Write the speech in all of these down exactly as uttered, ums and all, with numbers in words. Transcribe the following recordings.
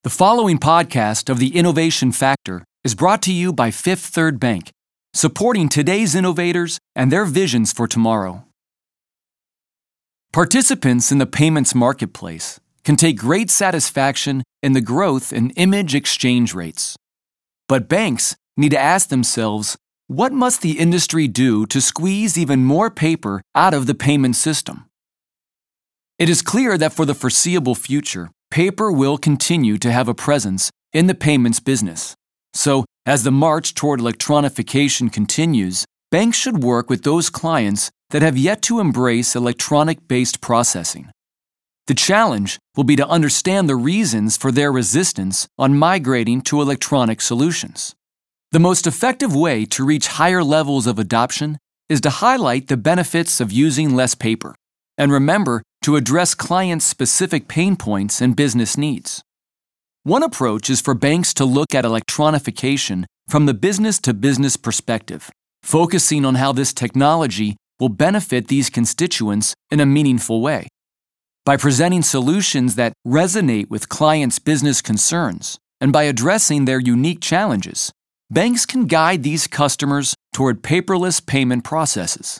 The following podcast of the Innovation Factor is brought to you by Fifth Third Bank, supporting today's innovators and their visions for tomorrow. Participants in the payments marketplace can take great satisfaction in the growth in image exchange rates. But banks need to ask themselves, what must the industry do to squeeze even more paper out of the payment system? It is clear that for the foreseeable future, paper will continue to have a presence in the payments business. So, as the march toward electronification continues, banks should work with those clients that have yet to embrace electronic-based processing. The challenge will be to understand the reasons for their resistance on migrating to electronic solutions. The most effective way to reach higher levels of adoption is to highlight the benefits of using less paper, and remember to address clients' specific pain points and business needs. One approach is for banks to look at electronification from the business-to-business perspective, focusing on how this technology will benefit these constituents in a meaningful way. By presenting solutions that resonate with clients' business concerns and by addressing their unique challenges, banks can guide these customers toward paperless payment processes.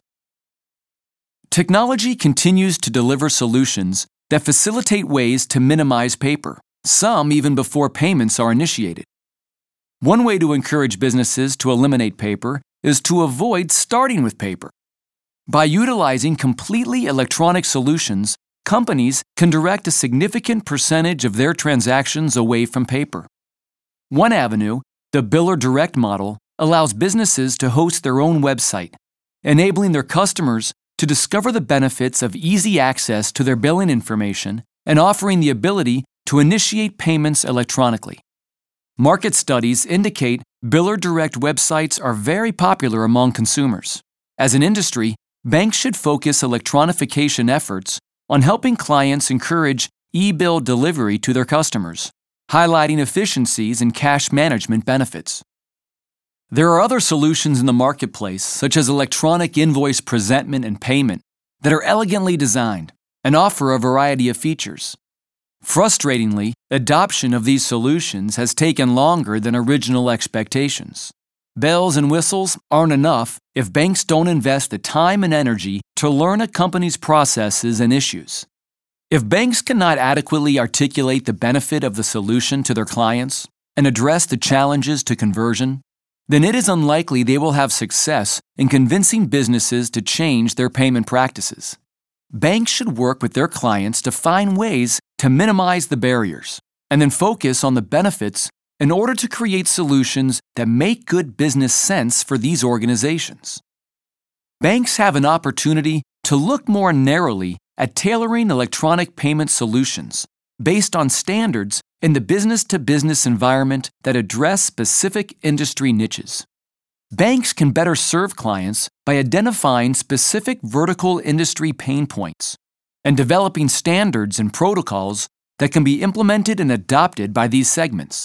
Technology continues to deliver solutions that facilitate ways to minimize paper, some even before payments are initiated. One way to encourage businesses to eliminate paper is to avoid starting with paper. By utilizing completely electronic solutions, companies can direct a significant percentage of their transactions away from paper. One avenue, the Biller Direct model, allows businesses to host their own website, enabling their customers to discover the benefits of easy access to their billing information and offering the ability to initiate payments electronically. Market studies indicate Biller Direct websites are very popular among consumers. As an industry, banks should focus electronification efforts on helping clients encourage e-bill delivery to their customers, highlighting efficiencies and cash management benefits. There are other solutions in the marketplace, such as electronic invoice presentment and payment, that are elegantly designed and offer a variety of features. Frustratingly, adoption of these solutions has taken longer than original expectations. Bells and whistles aren't enough if banks don't invest the time and energy to learn a company's processes and issues. If banks cannot adequately articulate the benefit of the solution to their clients and address the challenges to conversion, then it is unlikely they will have success in convincing businesses to change their payment practices. Banks should work with their clients to find ways to minimize the barriers and then focus on the benefits in order to create solutions that make good business sense for these organizations. Banks have an opportunity to look more narrowly at tailoring electronic payment solutions based on standards in the business-to-business environment that address specific industry niches. Banks can better serve clients by identifying specific vertical industry pain points and developing standards and protocols that can be implemented and adopted by these segments.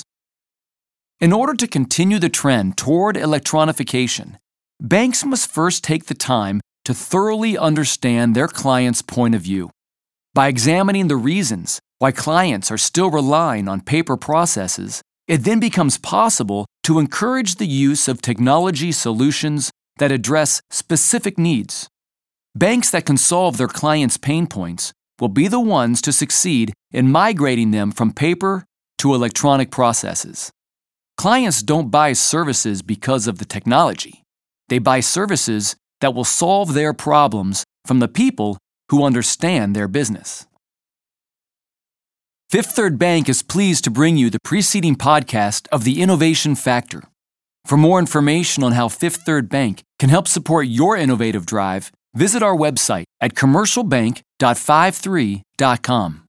In order to continue the trend toward electronification, banks must first take the time to thoroughly understand their client's point of view. By examining the reasons why clients are still relying on paper processes, it then becomes possible to encourage the use of technology solutions that address specific needs. Banks that can solve their clients' pain points will be the ones to succeed in migrating them from paper to electronic processes. Clients don't buy services because of the technology. They buy services that will solve their problems from the people who understand their business. Fifth Third Bank is pleased to bring you the preceding podcast of the Innovation Factor. For more information on how Fifth Third Bank can help support your innovative drive, visit our website at commercial bank dot fifty-three dot com.